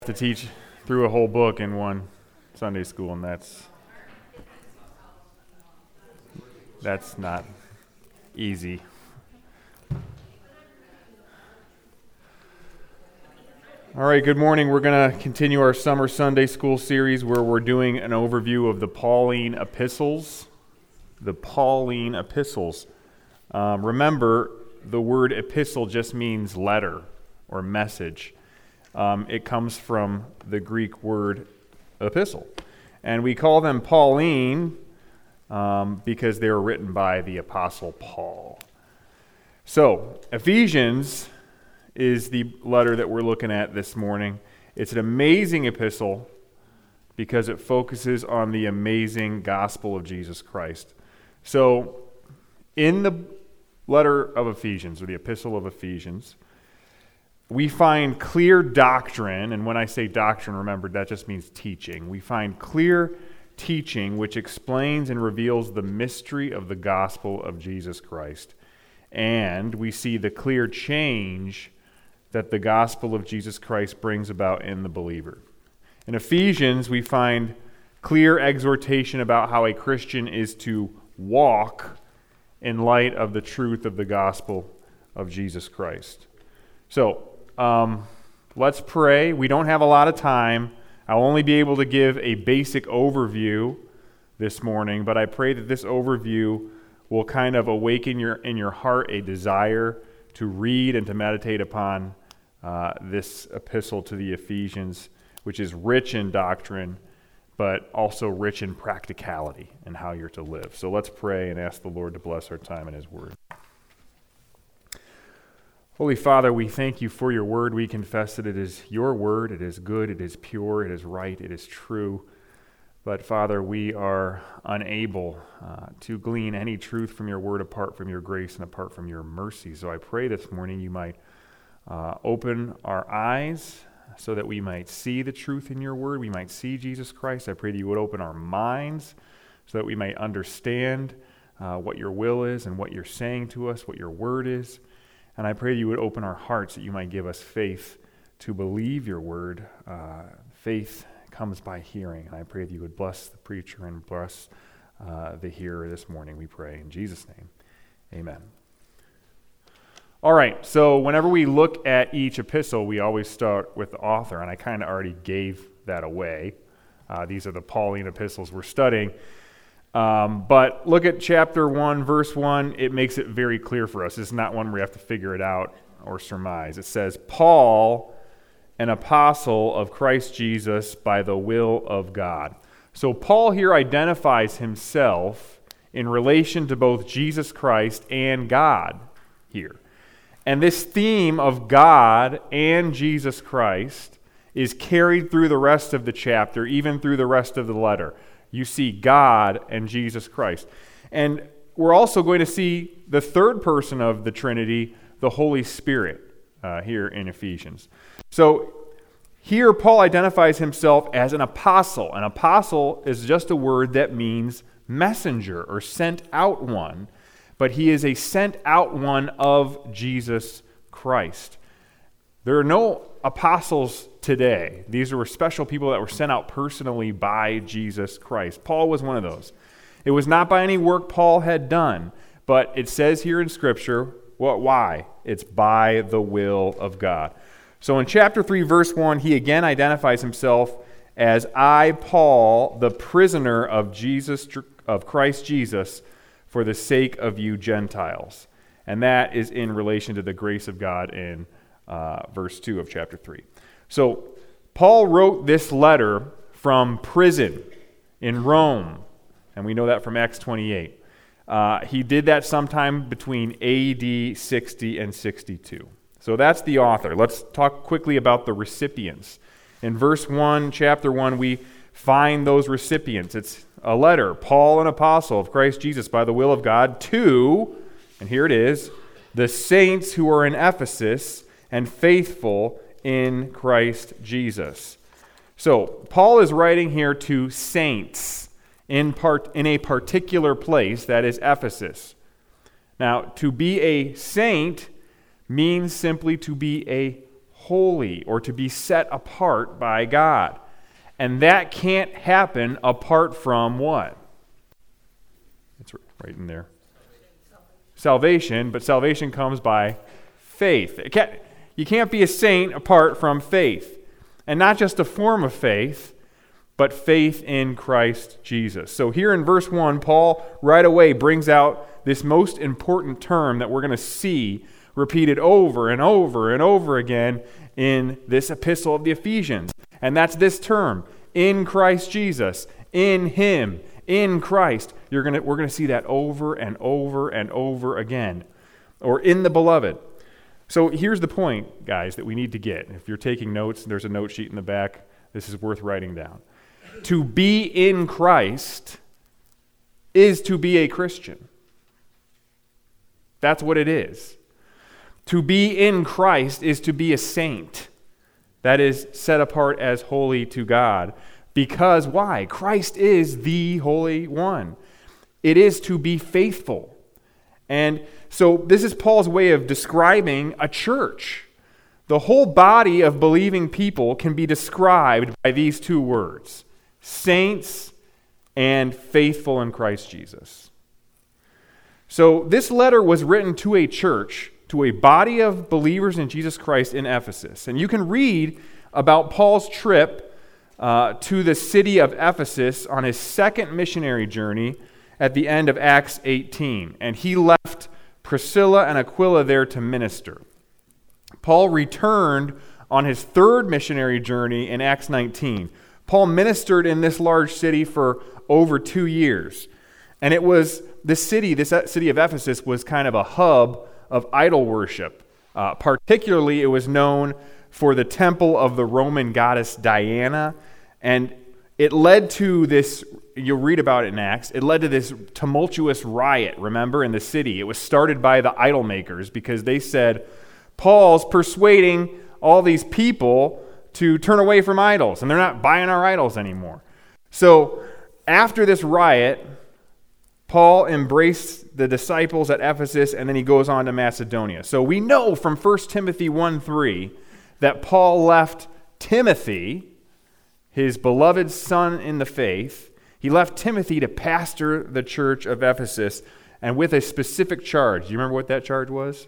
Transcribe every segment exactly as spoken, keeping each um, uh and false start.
to teach through a whole book in one Sunday school, and that's that's not easy. All right, good morning. We're going to continue our summer Sunday school series where we're doing an overview of the Pauline epistles. The Pauline epistles. Um, remember, the word epistle just means letter or message. Um, it comes from the Greek word epistle. And we call them Pauline um, because they were written by the Apostle Paul. So, Ephesians is the letter that we're looking at this morning. It's an amazing epistle because it focuses on the amazing gospel of Jesus Christ. So, in the letter of Ephesians, or the epistle of Ephesians, we find clear doctrine, and when I say doctrine, remember, that just means teaching. We find clear teaching which explains and reveals the mystery of the gospel of Jesus Christ. And we see the clear change that the gospel of Jesus Christ brings about in the believer. In Ephesians, we find clear exhortation about how a Christian is to walk in light of the truth of the gospel of Jesus Christ. So, Um, let's pray. We don't have a lot of time. I'll only be able to give a basic overview this morning, but I pray that this overview will kind of awaken your in your heart a desire to read and to meditate upon uh, this epistle to the Ephesians, which is rich in doctrine, but also rich in practicality and how you're to live. So let's pray and ask the Lord to bless our time in His Word. Holy Father, we thank you for your word. We confess that it is your word. It is good, it is pure, it is right, it is true. But Father, we are unable uh, to glean any truth from your word apart from your grace and apart from your mercy. So I pray this morning you might uh, open our eyes so that we might see the truth in your word. We might see Jesus Christ. I pray that you would open our minds so that we might understand uh, what your will is and what you're saying to us, what your word is. And I pray you would open our hearts that you might give us faith to believe your word. Uh, faith comes by hearing. And I pray that you would bless the preacher and bless uh, the hearer this morning, we pray. In Jesus' name, amen. All right, so whenever we look at each epistle, we always start with the author. And I kind of already gave that away. Uh, these are the Pauline epistles we're studying. Um, but look at chapter one, verse one. It makes it very clear for us. It's not one where we have to figure it out or surmise. It says, Paul, an apostle of Christ Jesus by the will of God. So Paul here identifies himself in relation to both Jesus Christ and God here. And this theme of God and Jesus Christ is carried through the rest of the chapter, even through the rest of the letter. You see God and Jesus Christ. And we're also going to see the third person of the Trinity, the Holy Spirit, uh, here in Ephesians. So here Paul identifies himself as an apostle. An apostle is just a word that means messenger or sent out one. But he is a sent out one of Jesus Christ. There are no apostles today. These were special people that were sent out personally by Jesus Christ. Paul was one of those. It was not by any work Paul had done, but it says here in Scripture, what? Why? It's by the will of God. So in chapter three, verse one, he again identifies himself as I, Paul, the prisoner of Jesus, of Christ Jesus, for the sake of you Gentiles. And that is in relation to the grace of God in Uh, verse two of chapter three. So, Paul wrote this letter from prison in Rome, and we know that from Acts twenty-eight. Uh, he did that sometime between A D sixty and sixty-two. So that's the author. Let's talk quickly about the recipients. In verse one, chapter one, we find those recipients. It's a letter, Paul, an apostle of Christ Jesus by the will of God, to, and here it is, the saints who are in Ephesus and faithful in Christ Jesus. So, Paul is writing here to saints in part in a particular place, that is Ephesus. Now, to be a saint means simply to be a holy or to be set apart by God. And that can't happen apart from what? It's right in there. Salvation, but salvation comes by faith. It can't, you can't be a saint apart from faith. And not just a form of faith, but faith in Christ Jesus. So here in verse one, Paul right away brings out this most important term that we're going to see repeated over and over and over again in this epistle of the Ephesians. And that's this term, in Christ Jesus, in Him, in Christ. You're gonna, we're going to see that over and over and over again. Or in the beloved. So here's the point, guys, that we need to get. If you're taking notes, there's a note sheet in the back. This is worth writing down. To be in Christ is to be a Christian. That's what it is. To be in Christ is to be a saint. That is set apart as holy to God. Because why? Christ is the Holy One. It is to be faithful. And so this is Paul's way of describing a church. The whole body of believing people can be described by these two words: saints and faithful in Christ Jesus. So this letter was written to a church, to a body of believers in Jesus Christ in Ephesus. And you can read about Paul's trip uh, to the city of Ephesus on his second missionary journey at the end of Acts eighteen. And he left Priscilla and Aquila there to minister. Paul returned on his third missionary journey in Acts nineteen. Paul ministered in this large city for over two years. And it was, this city, this city of Ephesus was kind of a hub of idol worship. Uh, particularly, it was known for the temple of the Roman goddess Diana. And it led to this, you'll read about it in Acts, it led to this tumultuous riot, remember, in the city. It was started by the idol makers because they said, Paul's persuading all these people to turn away from idols, and they're not buying our idols anymore. So after this riot, Paul embraced the disciples at Ephesus, and then he goes on to Macedonia. So we know from First Timothy one three that Paul left Timothy, his beloved son in the faith, he left Timothy to pastor the church of Ephesus, and with a specific charge. Do you remember what that charge was? It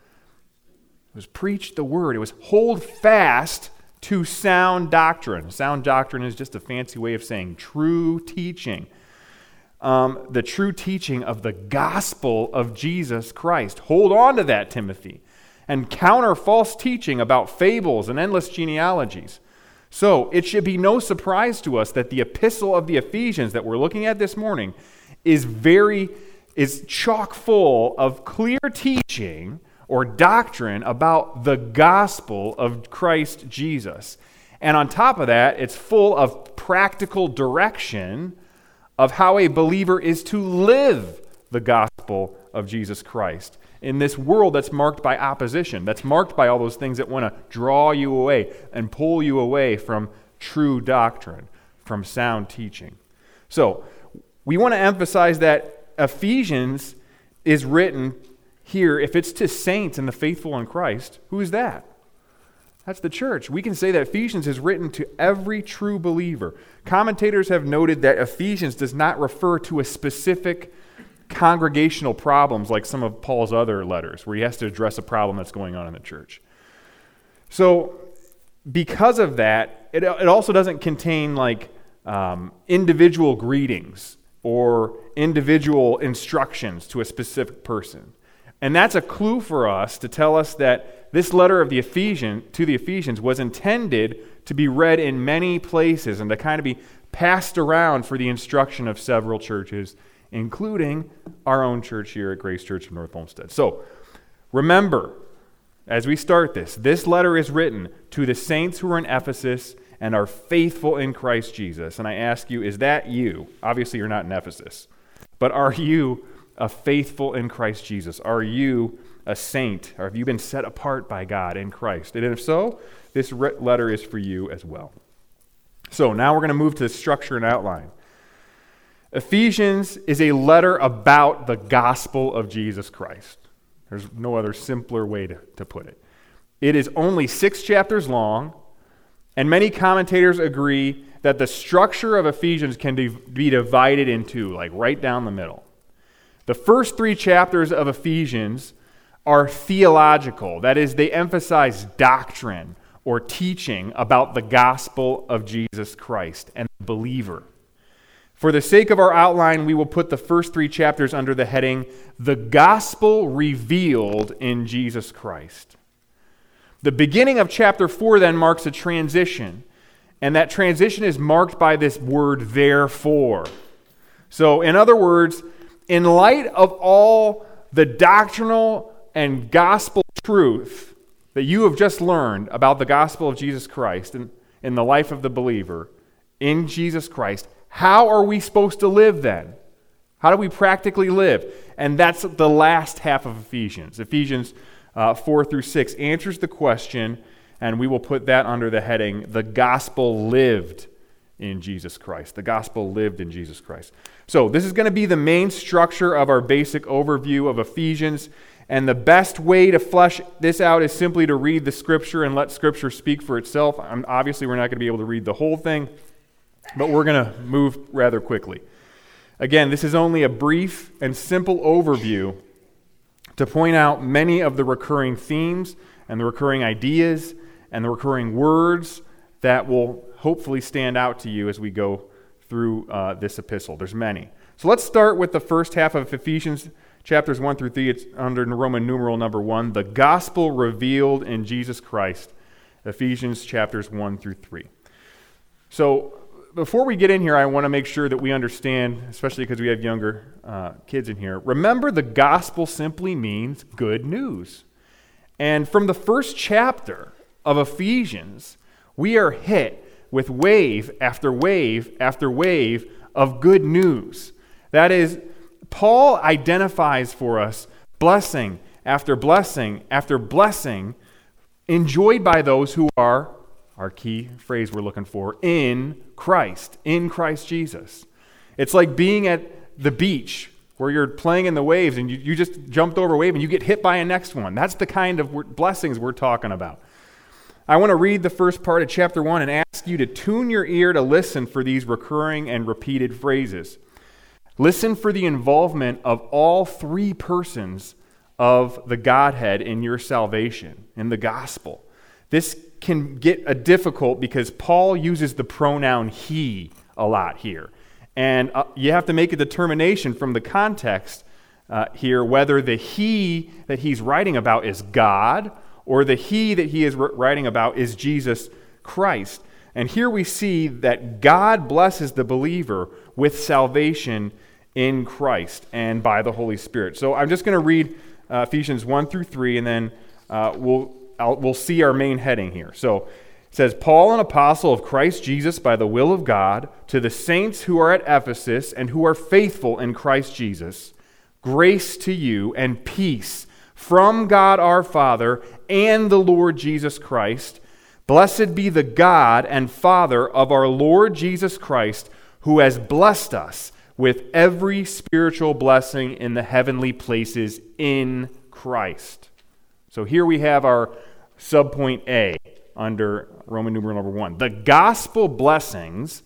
was preach the word. It was hold fast to sound doctrine. Sound doctrine is just a fancy way of saying true teaching. Um, the true teaching of the gospel of Jesus Christ. Hold on to that, Timothy, and counter false teaching about fables and endless genealogies. So it should be no surprise to us that the epistle of the Ephesians that we're looking at this morning is very, is chock full of clear teaching or doctrine about the gospel of Christ Jesus. And on top of that, it's full of practical direction of how a believer is to live the gospel of Jesus Christ in this world that's marked by opposition, that's marked by all those things that want to draw you away and pull you away from true doctrine, from sound teaching. So, we want to emphasize that Ephesians is written here, if it's to saints and the faithful in Christ, who is that? That's the church. We can say that Ephesians is written to every true believer. Commentators have noted that Ephesians does not refer to a specific congregational problems like some of Paul's other letters, where he has to address a problem that's going on in the church. So, because of that, it, it also doesn't contain like um, individual greetings or individual instructions to a specific person. And that's a clue for us to tell us that this letter of the Ephesians to the Ephesians was intended to be read in many places and to kind of be passed around for the instruction of several churches, including our own church here at Grace Church of North Olmsted. So, remember, as we start this, this letter is written to the saints who are in Ephesus and are faithful in Christ Jesus. And I ask you, is that you? Obviously, you're not in Ephesus. But are you a faithful in Christ Jesus? Are you a saint? Or have you been set apart by God in Christ? And if so, this letter is for you as well. So now we're going to move to the structure and outline. Ephesians is a letter about the gospel of Jesus Christ. There's no other simpler way to, to put it. It is only six chapters long, and many commentators agree that the structure of Ephesians can be divided into, like right down the middle. The first three chapters of Ephesians are theological. That is, they emphasize doctrine or teaching about the gospel of Jesus Christ and the believer. For the sake of our outline, we will put the first three chapters under the heading, The Gospel Revealed in Jesus Christ. The beginning of chapter four then marks a transition, and that transition is marked by this word, therefore. So, in other words, in light of all the doctrinal and gospel truth that you have just learned about the gospel of Jesus Christ and in the life of the believer in Jesus Christ, how are we supposed to live then? How do we practically live? And that's the last half of Ephesians. Ephesians uh, four through six answers the question, and we will put that under the heading, The Gospel Lived in Jesus Christ. The Gospel Lived in Jesus Christ. So this is going to be the main structure of our basic overview of Ephesians, and the best way to flesh this out is simply to read the Scripture and let Scripture speak for itself. I'm, obviously, we're not going to be able to read the whole thing, but we're going to move rather quickly. Again, this is only a brief and simple overview to point out many of the recurring themes and the recurring ideas and the recurring words that will hopefully stand out to you as we go through uh, this epistle. There's many. So let's start with the first half of Ephesians chapters one through three. It's under Roman numeral number one, the gospel revealed in Jesus Christ, Ephesians chapters one through three. So before we get in here, I want to make sure that we understand, especially because we have younger uh, kids in here, remember the gospel simply means good news. And from the first chapter of Ephesians, we are hit with wave after wave after wave of good news. That is, Paul identifies for us blessing after blessing after blessing enjoyed by those who are, our key phrase we're looking for, in Christ, in Christ Jesus. It's like being at the beach where you're playing in the waves and you, you just jumped over a wave and you get hit by a next one. That's the kind of blessings we're talking about. I want to read the first part of chapter one and ask you to tune your ear to listen for these recurring and repeated phrases. Listen for the involvement of all three persons of the Godhead in your salvation, in the gospel. This can get a difficult because Paul uses the pronoun he a lot here. And uh, you have to make a determination from the context uh, here whether the he that he's writing about is God or the he that he is writing about is Jesus Christ. And here we see that God blesses the believer with salvation in Christ and by the Holy Spirit. So I'm just going to read uh, Ephesians one through three, and then uh, we'll I'll, we'll see our main heading here. So it says, Paul, an apostle of Christ Jesus by the will of God, to the saints who are at Ephesus and who are faithful in Christ Jesus, grace to you and peace from God our Father and the Lord Jesus Christ. Blessed be the God and Father of our Lord Jesus Christ, who has blessed us with every spiritual blessing in the heavenly places in Christ. So here we have our subpoint A under Roman numeral number one. The gospel blessings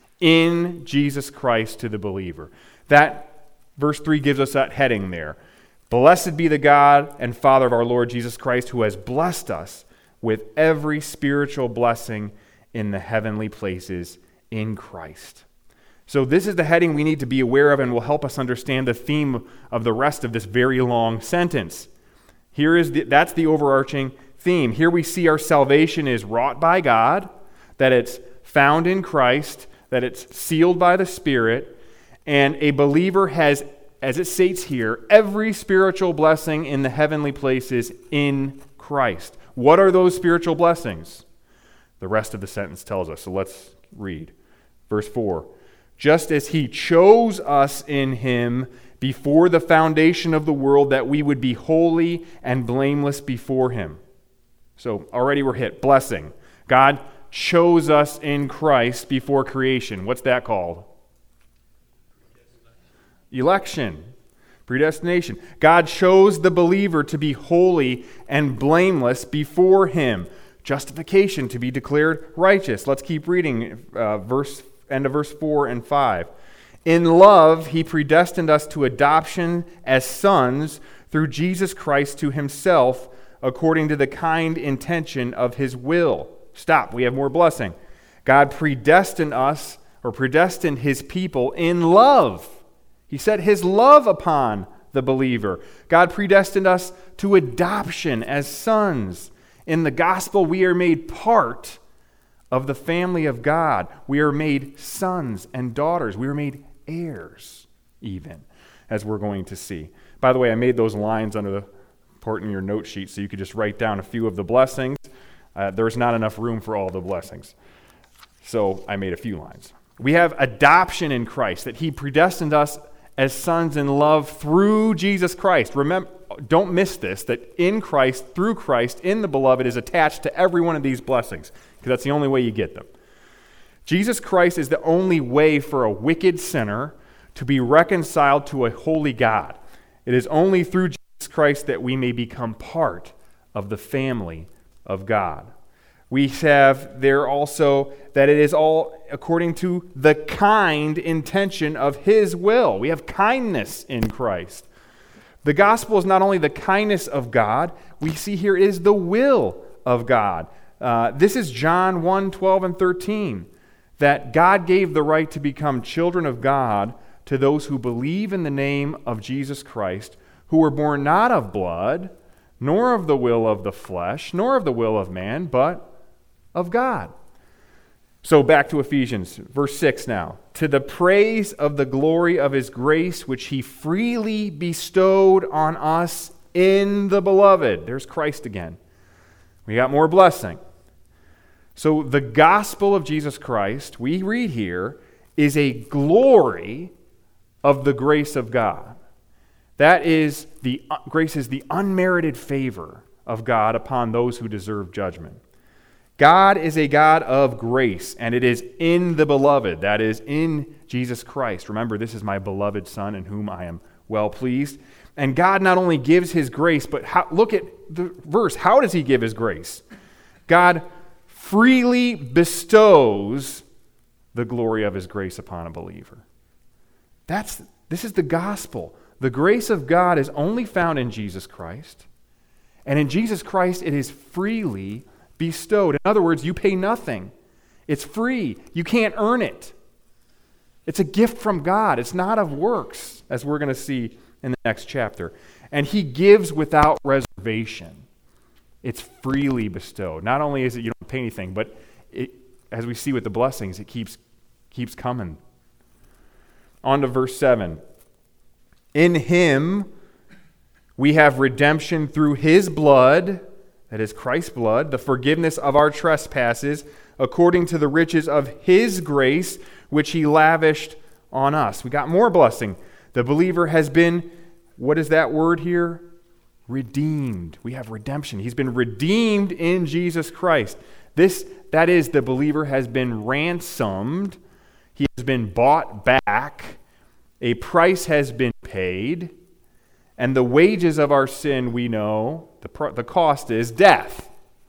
in Jesus Christ to the believer. That verse three gives us that heading there. Blessed be the God and Father of our Lord Jesus Christ, who has blessed us with every spiritual blessing in the heavenly places in Christ. So this is the heading we need to be aware of and will help us understand the theme of the rest of this very long sentence. Here is the, that's the overarching theme. Here we see our salvation is wrought by God, that it's found in Christ, that it's sealed by the Spirit, and a believer has, as it states here, every spiritual blessing in the heavenly places in Christ. What are those spiritual blessings? The rest of the sentence tells us. So let's read. Verse four. Just as he chose us in him before the foundation of the world, that we would be holy and blameless before him. So already we're hit. Blessing. God chose us in Christ before creation. What's that called? Election. Predestination. God chose the believer to be holy and blameless before him. Justification, to be declared righteous. Let's keep reading uh, verse end of verse four and five. In love, he predestined us to adoption as sons through Jesus Christ to himself, according to the kind intention of his will. Stop, we have more blessing. God predestined us, or predestined his people in love. He set his love upon the believer. God predestined us to adoption as sons. In the gospel, we are made part of the family of God. We are made sons and daughters. We are made heirs, even, as we're going to see. By the way, I made those lines under the part in your note sheet so you could just write down a few of the blessings. Uh, there's not enough room for all the blessings. So I made a few lines. We have adoption in Christ, that he predestined us as sons in love through Jesus Christ. Remember, don't miss this, that in Christ, through Christ, in the beloved is attached to every one of these blessings, because that's the only way you get them. Jesus Christ is the only way for a wicked sinner to be reconciled to a holy God. It is only through Jesus Christ that we may become part of the family of God. We have there also that it is all according to the kind intention of his will. We have kindness in Christ. The gospel is not only the kindness of God, we see here it is the will of God. Uh, this is John one, twelve, and thirteen, that God gave the right to become children of God to those who believe in the name of Jesus Christ, who were born not of blood, nor of the will of the flesh, nor of the will of man, but of God. So back to Ephesians, verse six now. To the praise of the glory of his grace, which he freely bestowed on us in the beloved. There's Christ again. We got more blessing. So the gospel of Jesus Christ, we read here, is a glory of the grace of God. That is, the uh, grace is the unmerited favor of God upon those who deserve judgment. God is a God of grace, and it is in the beloved, that is, in Jesus Christ. Remember, this is my beloved Son in whom I am well pleased. And God not only gives his grace, but how, look at the verse. How does he give his grace? God freely bestows the glory of his grace upon a believer. That's this is the gospel. The grace of God is only found in Jesus Christ. And in Jesus Christ, it is freely bestowed. In other words, you pay nothing. It's free. You can't earn it. It's a gift from God. It's not of works, as we're going to see in the next chapter. And he gives without reservation. It's freely bestowed. Not only is it you don't pay anything, but it, as we see with the blessings, it keeps keeps coming. On to verse seven. In him we have redemption through his blood, that is Christ's blood, the forgiveness of our trespasses, according to the riches of his grace, which he lavished on us. We got more blessing. The believer has been, what is that word here? Redeemed. We have redemption. He's been redeemed in Jesus Christ. This, that is, the believer has been ransomed. He has been bought back. A price has been paid. And the wages of our sin, we know, the, pr- the cost is death.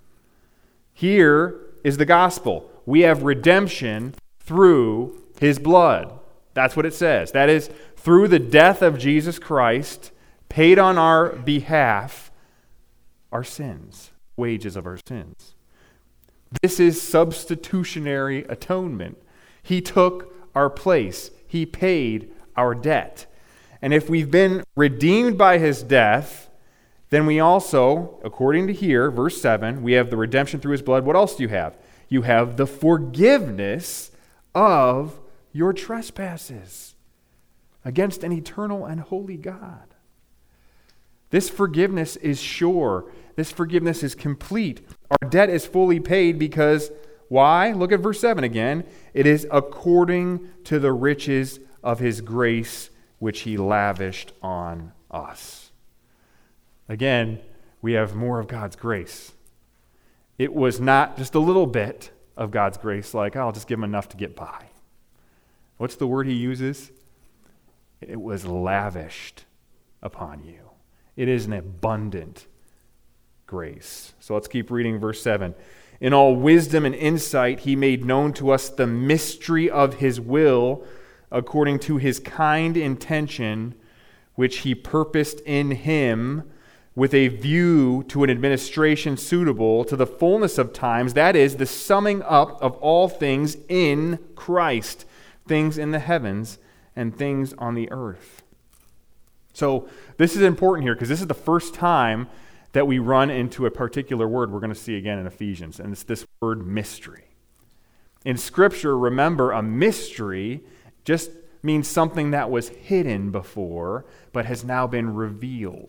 Here is the gospel. We have redemption through his blood. That's what it says. That is, through the death of Jesus Christ, paid on our behalf, our sins, wages of our sins. This is substitutionary atonement. He took our place. He paid our debt. And if we've been redeemed by his death, then we also, according to here, verse seven, we have the redemption through his blood. What else do you have? You have the forgiveness of your trespasses against an eternal and holy God. This forgiveness is sure. This forgiveness is complete. Our debt is fully paid because, why? Look at verse seven again. It is according to the riches of his grace, which he lavished on us. Again, we have more of God's grace. It was not just a little bit of God's grace, like, oh, I'll just give him enough to get by. What's the word he uses? It was lavished. upon you. It is an abundant grace. So let's keep reading verse seven. In all wisdom and insight, he made known to us the mystery of his will according to his kind intention, which he purposed in him with a view to an administration suitable to the fullness of times, that is, the summing up of all things in Christ, things in the heavens and things on the earth. So this is important here because this is the first time that we run into a particular word we're going to see again in Ephesians, and it's this word mystery. In Scripture, remember, a mystery just means something that was hidden before but has now been revealed.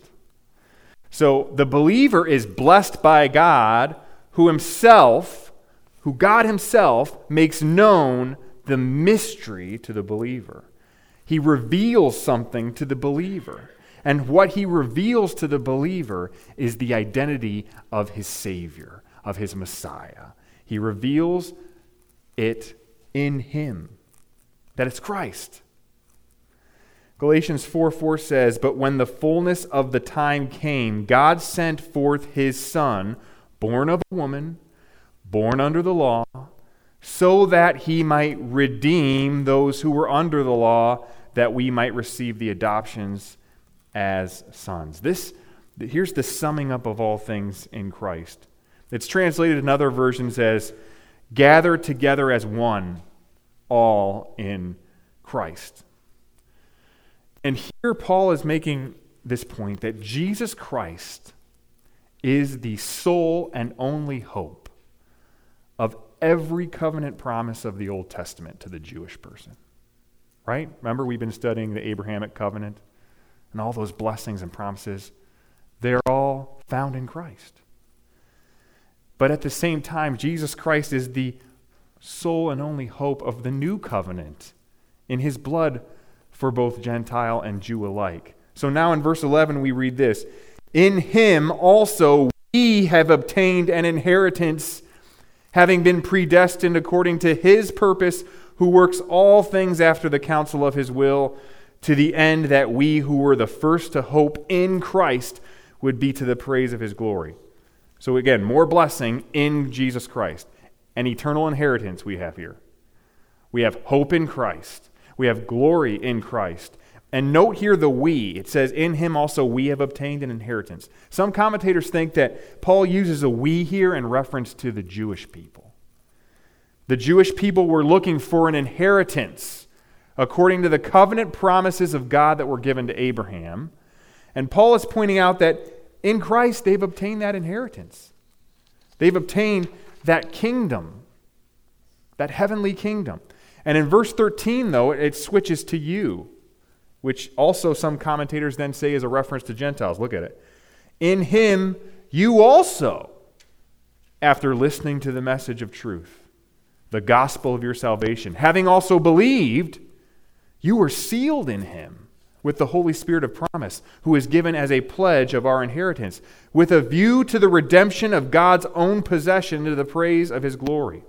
So the believer is blessed by God, who himself, who God himself makes known the mystery to the believer. He reveals something to the believer. And what he reveals to the believer is the identity of his Savior, of his Messiah. He reveals it in him, that it's Christ. Galatians four four says, "But when the fullness of the time came, God sent forth his Son, born of a woman, born under the law, so that he might redeem those who were under the law, that we might receive the adoptions as sons." This, here's the summing up of all things in Christ. It's translated in other versions as "gathered together as one, all in Christ." And here Paul is making this point that Jesus Christ is the sole and only hope of every covenant promise of the Old Testament to the Jewish person. Right? Remember, we've been studying the Abrahamic covenant and all those blessings and promises. They're all found in Christ. But at the same time, Jesus Christ is the sole and only hope of the new covenant in his blood for both Gentile and Jew alike. So now in verse eleven we read this, "In him also we have obtained an inheritance, having been predestined according to his purpose, who works all things after the counsel of his will, to the end that we who were the first to hope in Christ would be to the praise of his glory." So again, more blessing in Jesus Christ. An eternal inheritance we have here. We have hope in Christ. We have glory in Christ. And note here the we. It says, "In him also we have obtained an inheritance." Some commentators think that Paul uses a we here in reference to the Jewish people. The Jewish people were looking for an inheritance according to the covenant promises of God that were given to Abraham. And Paul is pointing out that in Christ they've obtained that inheritance. They've obtained that kingdom, that heavenly kingdom. And in verse thirteen, though, it switches to you, which also some commentators then say is a reference to Gentiles. Look at it. "In him you also, after listening to the message of truth, the gospel of your salvation, having also believed, you were sealed in him with the Holy Spirit of promise, who is given as a pledge of our inheritance, with a view to the redemption of God's own possession to the praise of his glory."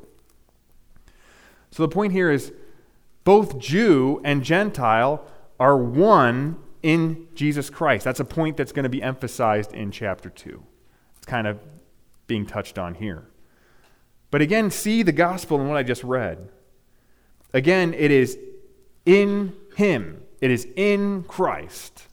So the point here is both Jew and Gentile are one in Jesus Christ. That's a point that's going to be emphasized in chapter two. It's kind of being touched on here. But again, see the gospel in what I just read. Again, it is in him. It is in Christ.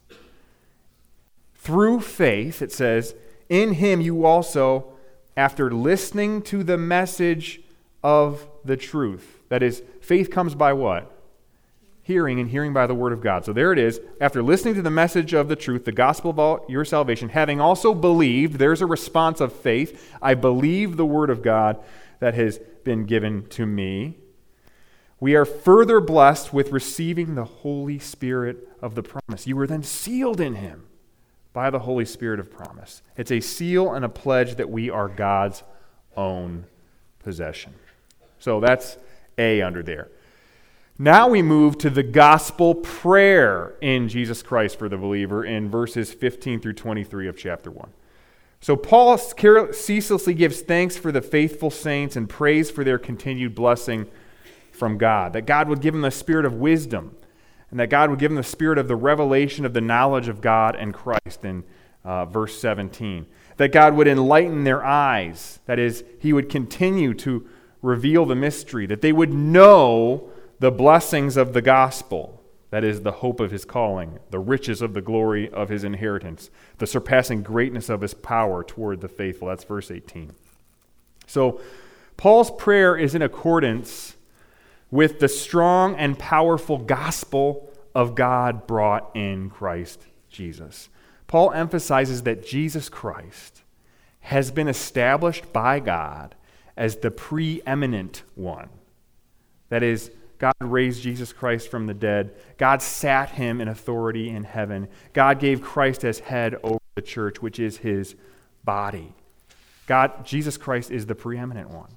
Through faith, it says, "In him you also, after listening to the message of the truth." That is, faith comes by what? Hearing, and hearing by the word of God. So there it is. After listening to the message of the truth, the gospel of all your salvation, having also believed, there's a response of faith. I believe the word of God that has been given to me. We are further blessed with receiving the Holy Spirit of the promise. You were then sealed in him by the Holy Spirit of promise. It's a seal and a pledge that we are God's own possession. So that's A under there. Now we move to the gospel prayer in Jesus Christ for the believer in verses fifteen through twenty-three of chapter one. So Paul ceaselessly gives thanks for the faithful saints and prays for their continued blessing from God, that God would give them the spirit of wisdom and that God would give them the spirit of the revelation of the knowledge of God and Christ in uh, verse seventeen. That God would enlighten their eyes, that is, he would continue to reveal the mystery, that they would know the blessings of the gospel, that is, the hope of his calling, the riches of the glory of his inheritance, the surpassing greatness of his power toward the faithful. That's verse eighteen. So, Paul's prayer is in accordance with the strong and powerful gospel of God brought in Christ Jesus. Paul emphasizes that Jesus Christ has been established by God as the preeminent one. That is, God raised Jesus Christ from the dead. God sat him in authority in heaven. God gave Christ as head over the church, which is his body. God, Jesus Christ is the preeminent one.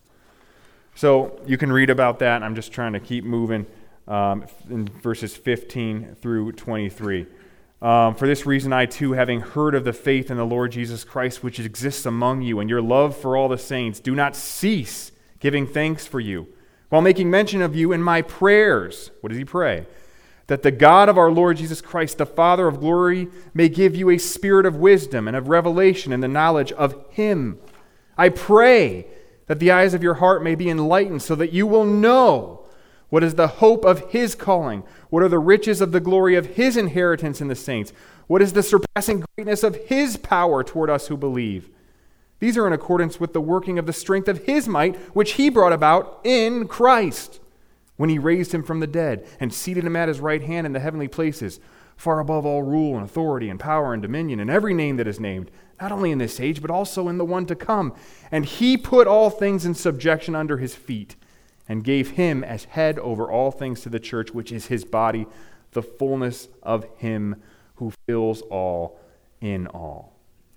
So you can read about that. I'm just trying to keep moving um, in verses fifteen through twenty-three. Um, For this reason, I too, having heard of the faith in the Lord Jesus Christ, which exists among you, and your love for all the saints, do not cease giving thanks for you, while making mention of you in my prayers. What does he pray? That the God of our Lord Jesus Christ, the Father of glory, may give you a spirit of wisdom and of revelation and the knowledge of him. I pray that the eyes of your heart may be enlightened, so that you will know what is the hope of his calling, what are the riches of the glory of his inheritance in the saints, what is the surpassing greatness of his power toward us who believe. These are in accordance with the working of the strength of his might, which he brought about in Christ, when he raised him from the dead and seated him at his right hand in the heavenly places, far above all rule and authority and power and dominion and every name that is named, not only in this age, but also in the one to come. And he put all things in subjection under his feet, and gave him as head over all things to the church, which is his body, the fullness of him who fills all in all.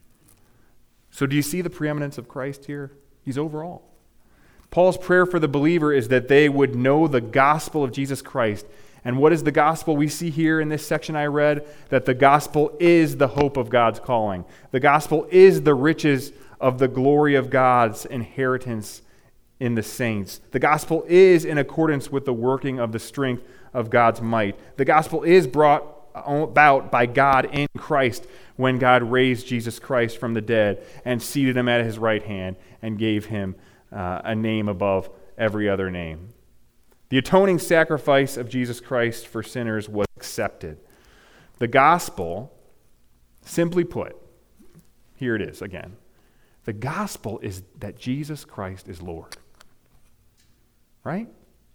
So do you see the preeminence of Christ here? He's over all. Paul's prayer for the believer is that they would know the gospel of Jesus Christ. And what is the gospel we see here in this section I read? That the gospel is the hope of God's calling. The gospel is the riches of the glory of God's inheritance in the saints. The gospel is in accordance with the working of the strength of God's might. The gospel is brought about by God in Christ when God raised Jesus Christ from the dead and seated him at his right hand and gave him uh, a name above every other name. The atoning sacrifice of Jesus Christ for sinners was accepted. The gospel, simply put, here it is again. The gospel is that Jesus Christ is Lord. Right?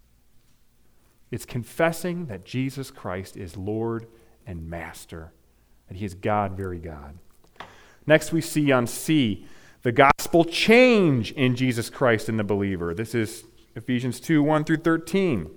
It's confessing that Jesus Christ is Lord and Master, that he is God, very God. Next we see on C, the gospel change in Jesus Christ in the believer. This is Ephesians two, one through thirteen.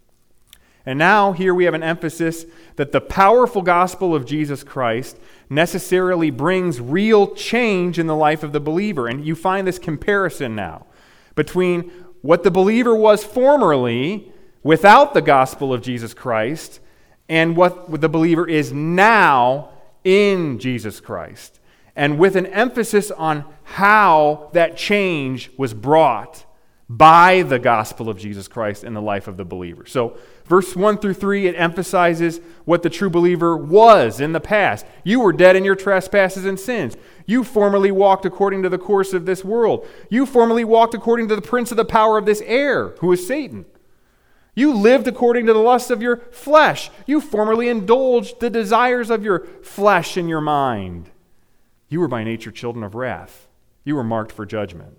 And now here we have an emphasis that the powerful gospel of Jesus Christ necessarily brings real change in the life of the believer. And you find this comparison now between what the believer was formerly without the gospel of Jesus Christ and what the believer is now in Jesus Christ. And with an emphasis on how that change was brought by the gospel of Jesus Christ in the life of the believer. So verse one through three, it emphasizes what the true believer was in the past. You were dead in your trespasses and sins. You formerly walked according to the course of this world. You formerly walked according to the prince of the power of this air, who is Satan. You lived according to the lust of your flesh. You formerly indulged the desires of your flesh and your mind. You were by nature children of wrath. You were marked for judgment.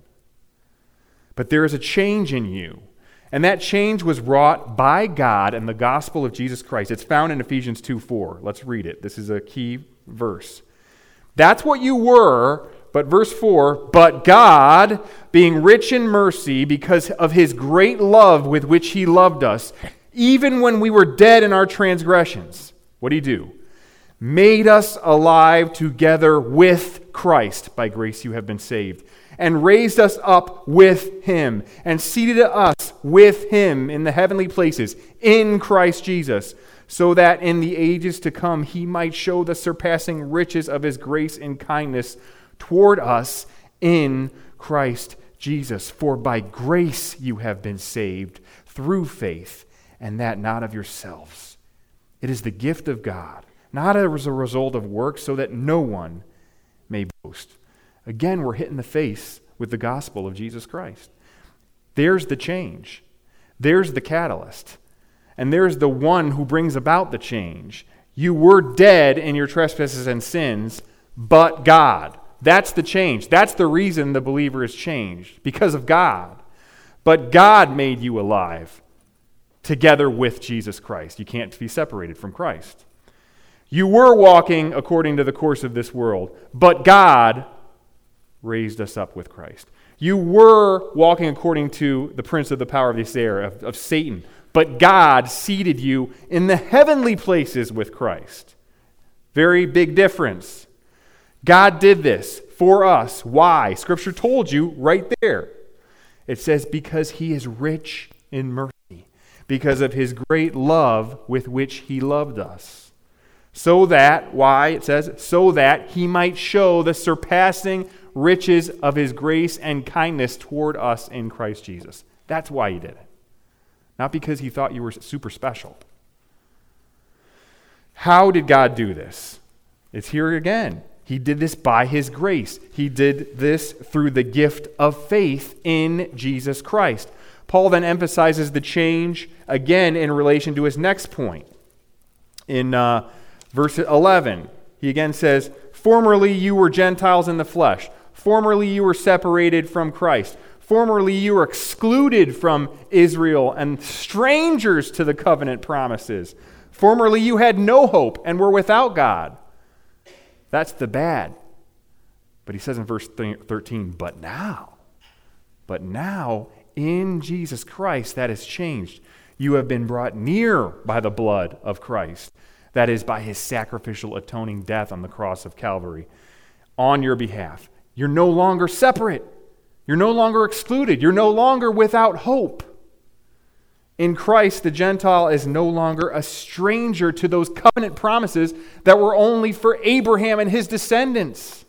But there is a change in you. And that change was wrought by God and the gospel of Jesus Christ. It's found in Ephesians two four. Let's read it. This is a key verse. That's what you were, but verse four, but God, being rich in mercy because of his great love with which he loved us, even when we were dead in our transgressions, what did he do? Made us alive together with Christ. By grace you have been saved. And raised us up with him, and seated us with him in the heavenly places, in Christ Jesus, so that in the ages to come he might show the surpassing riches of his grace and kindness toward us in Christ Jesus. For by grace you have been saved through faith, and that not of yourselves. It is the gift of God, not as a result of works, so that no one may boast. Again, we're hit in the face with the gospel of Jesus Christ. There's the change. There's the catalyst. And there's the one who brings about the change. You were dead in your trespasses and sins, but God. That's the change. That's the reason the believer is changed, because of God. But God made you alive together with Jesus Christ. You can't be separated from Christ. You were walking according to the course of this world, but God raised us up with Christ. You were walking according to the prince of the power of this air, of, of Satan, but God seated you in the heavenly places with Christ. Very big difference. God did this for us. Why? Scripture told you right there. It says, because he is rich in mercy, because of his great love with which he loved us. So that, why? It says, so that he might show the surpassing riches of his grace and kindness toward us in Christ Jesus. That's why he did it. Not because he thought you were super special. How did God do this? It's here again. He did this by his grace. He did this through the gift of faith in Jesus Christ. Paul then emphasizes the change again in relation to his next point. In uh, verse eleven, he again says, formerly you were Gentiles in the flesh. Formerly you were separated from Christ. Formerly you were excluded from Israel and strangers to the covenant promises. Formerly you had no hope and were without God. That's the bad. But he says in verse thirteen, but now, but now in Jesus Christ that has changed. You have been brought near by the blood of Christ. That is, by his sacrificial atoning death on the cross of Calvary on your behalf. You're no longer separate. You're no longer excluded. You're no longer without hope. In Christ, the Gentile is no longer a stranger to those covenant promises that were only for Abraham and his descendants.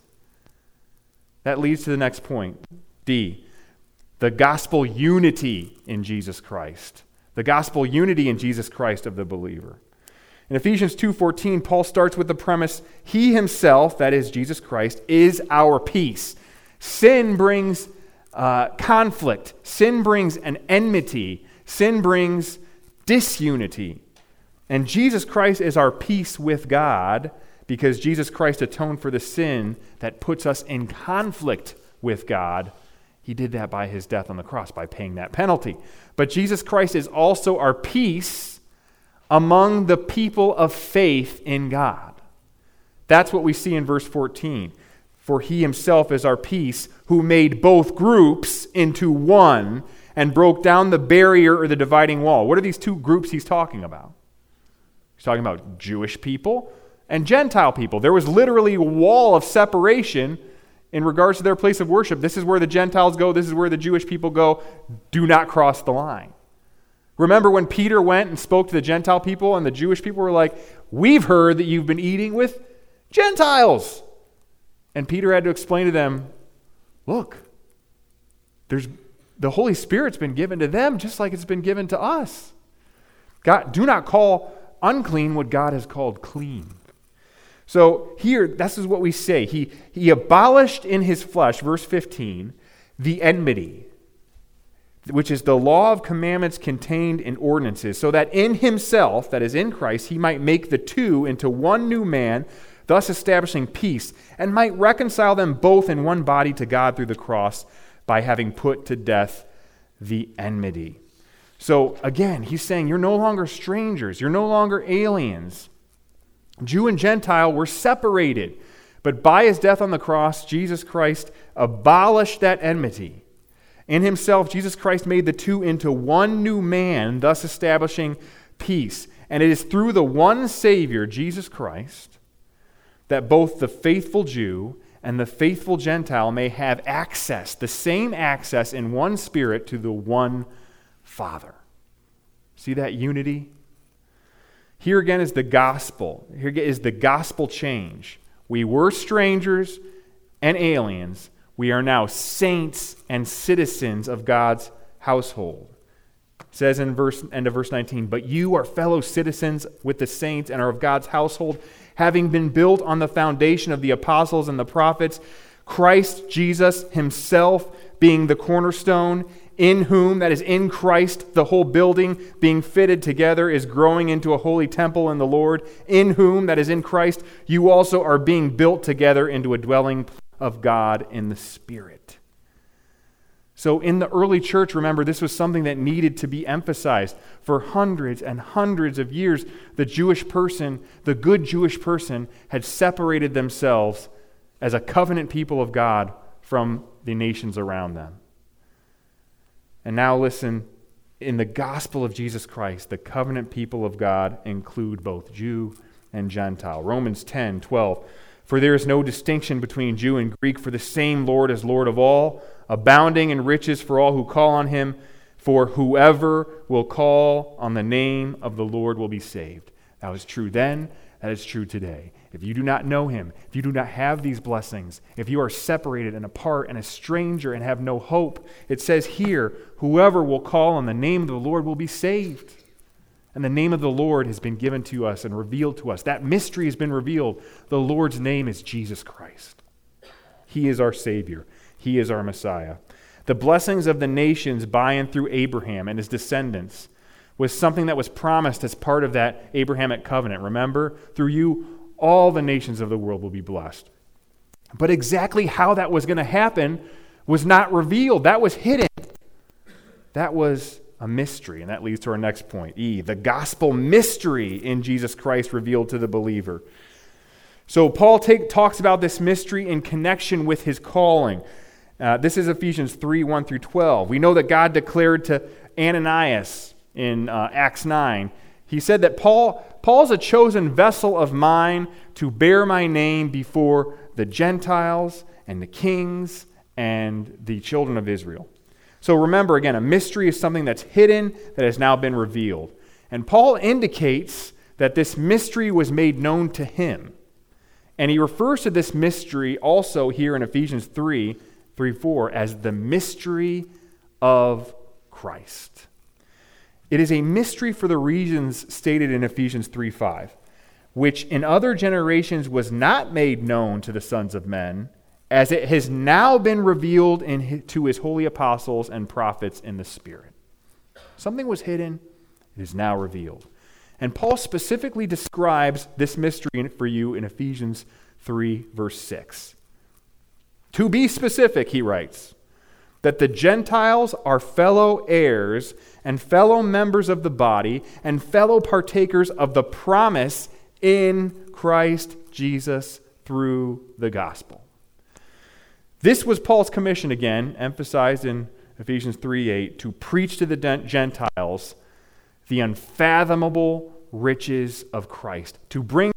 That leads to the next point. D, the gospel unity in Jesus Christ. The gospel unity in Jesus Christ of the believer. In Ephesians two fourteen, Paul starts with the premise, he himself, that is Jesus Christ, is our peace. Sin brings uh, conflict. Sin brings an enmity. Sin brings disunity. And Jesus Christ is our peace with God because Jesus Christ atoned for the sin that puts us in conflict with God. He did that by his death on the cross, by paying that penalty. But Jesus Christ is also our peace among the people of faith in God. That's what we see in verse fourteen. For he himself is our peace, who made both groups into one and broke down the barrier or the dividing wall. What are these two groups he's talking about? He's talking about Jewish people and Gentile people. There was literally a wall of separation in regards to their place of worship. This is where the Gentiles go. This is where the Jewish people go. Do not cross the line. Remember when Peter went and spoke to the Gentile people and the Jewish people were like, we've heard that you've been eating with Gentiles. And Peter had to explain to them, look, there's the Holy Spirit's been given to them just like it's been given to us. God, do not call unclean what God has called clean. So here, this is what we say. He, he abolished in his flesh, verse fifteen, the enmity, which is the law of commandments contained in ordinances, so that in himself, that is in Christ, he might make the two into one new man, thus establishing peace, and might reconcile them both in one body to God through the cross by having put to death the enmity. So again, he's saying you're no longer strangers. You're no longer aliens. Jew and Gentile were separated. But by his death on the cross, Jesus Christ abolished that enmity. In himself, Jesus Christ made the two into one new man, thus establishing peace. And it is through the one Savior, Jesus Christ, that both the faithful Jew and the faithful Gentile may have access, the same access in one Spirit to the one Father. See that unity? Here again is the gospel. Here is the gospel change. We were strangers and aliens. We are now saints and citizens of God's household. It says in verse end of verse nineteen, "But you are fellow citizens with the saints and are of God's household, having been built on the foundation of the apostles and the prophets, Christ Jesus himself being the cornerstone, in whom," that is in Christ, "the whole building being fitted together is growing into a holy temple in the Lord, in whom," that is in Christ, "you also are being built together into a dwelling of God in the Spirit." So in the early church, remember, this was something that needed to be emphasized. For hundreds and hundreds of years, the Jewish person, the good Jewish person, had separated themselves as a covenant people of God from the nations around them. And now listen, in the gospel of Jesus Christ, the covenant people of God include both Jew and Gentile. Romans ten twelve, "For there is no distinction between Jew and Greek, for the same Lord is Lord of all, abounding in riches for all who call on him. For whoever will call on the name of the Lord will be saved." That was true then, that is true today. If you do not know him, if you do not have these blessings, if you are separated and apart and a stranger and have no hope, it says here, whoever will call on the name of the Lord will be saved. And the name of the Lord has been given to us and revealed to us. That mystery has been revealed. The Lord's name is Jesus Christ. He is our Savior. He is our Messiah. The blessings of the nations by and through Abraham and his descendants was something that was promised as part of that Abrahamic covenant. Remember, through you, all the nations of the world will be blessed. But exactly how that was going to happen was not revealed. That was hidden. That was a mystery, and that leads to our next point, E, the gospel mystery in Jesus Christ revealed to the believer. So Paul take, talks about this mystery in connection with his calling. Uh, this is Ephesians three, one through twelve. We know that God declared to Ananias in uh, Acts nine, he said that Paul, Paul's a chosen vessel of mine to bear my name before the Gentiles and the kings and the children of Israel. So remember, again, a mystery is something that's hidden that has now been revealed. And Paul indicates that this mystery was made known to him. And he refers to this mystery also here in Ephesians three, three, four as the mystery of Christ. It is a mystery for the reasons stated in Ephesians three, five, which in other generations was not made known to the sons of men, as it has now been revealed in his, to his holy apostles and prophets in the Spirit. Something was hidden, it is now revealed. And Paul specifically describes this mystery for you in Ephesians three, verse six. To be specific, he writes, that the Gentiles are fellow heirs and fellow members of the body and fellow partakers of the promise in Christ Jesus through the gospel. This was Paul's commission again, emphasized in Ephesians three, eight, to preach to the Gentiles the unfathomable riches of Christ, to bring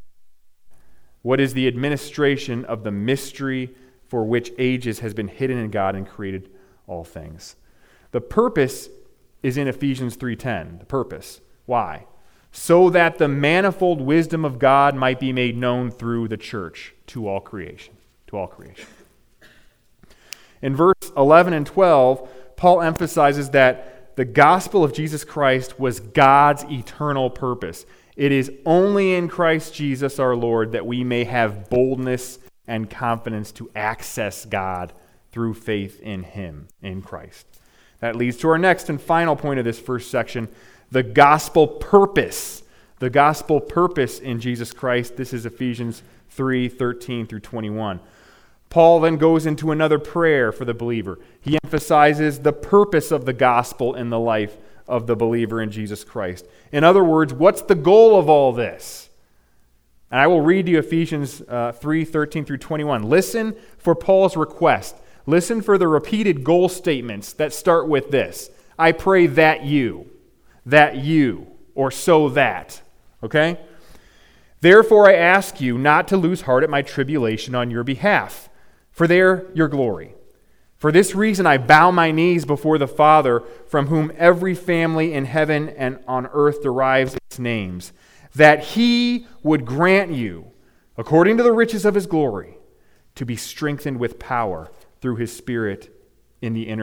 what is the administration of the mystery for which ages has been hidden in God and created all things. The purpose is in Ephesians three ten. The purpose. Why? So that the manifold wisdom of God might be made known through the church to all creation. To all creation. In verse eleven and twelve, Paul emphasizes that the gospel of Jesus Christ was God's eternal purpose. It is only in Christ Jesus our Lord that we may have boldness and confidence to access God through faith in Him, in Christ. That leads to our next and final point of this first section, the gospel purpose. The gospel purpose in Jesus Christ. This is Ephesians three, thirteen through twenty-one. Paul then goes into another prayer for the believer. He emphasizes the purpose of the gospel in the life of the believer in Jesus Christ. In other words, what's the goal of all this? And I will read you Ephesians uh, three, thirteen through twenty-one. Listen for Paul's request. Listen for the repeated goal statements that start with this. I pray that you, that you, or so that. Okay? Therefore I ask you not to lose heart at my tribulation on your behalf, for they are your glory. For this reason I bow my knees before the Father, from whom every family in heaven and on earth derives its names, that He would grant you, according to the riches of His glory, to be strengthened with power through His Spirit in the inner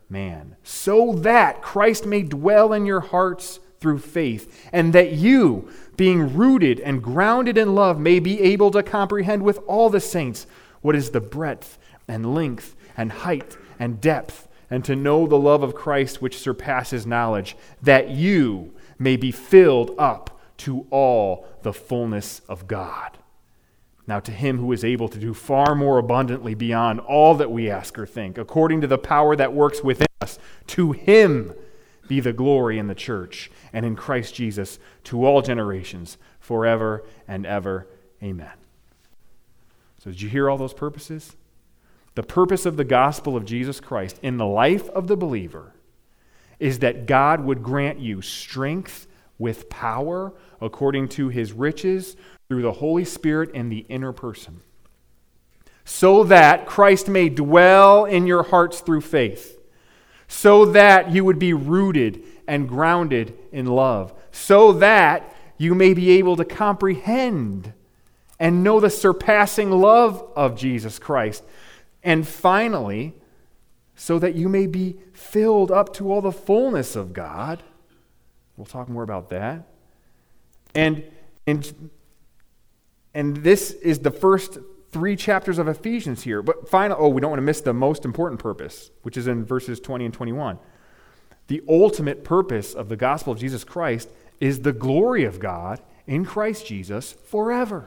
man, so that Christ may dwell in your hearts through faith, and that you, being rooted and grounded in love, may be able to comprehend with all the saints what is the breadth and length and height and depth, and to know the love of Christ which surpasses knowledge, that you may be filled up to all the fullness of God. Now to him who is able to do far more abundantly beyond all that we ask or think, according to the power that works within us, to him be the glory in the church and in Christ Jesus to all generations, forever and ever. Amen. So did you hear all those purposes? The purpose of the gospel of Jesus Christ in the life of the believer is that God would grant you strength with power according to his riches through the Holy Spirit in the inner person, so that Christ may dwell in your hearts through faith, so that you would be rooted and grounded in love, so that you may be able to comprehend and know the surpassing love of Jesus Christ, and finally, so that you may be filled up to all the fullness of God. We'll talk more about that. And, and, and this is the first three chapters of Ephesians here. But finally, oh, we don't want to miss the most important purpose, which is in verses twenty and twenty-one. The ultimate purpose of the gospel of Jesus Christ is the glory of God in Christ Jesus forever.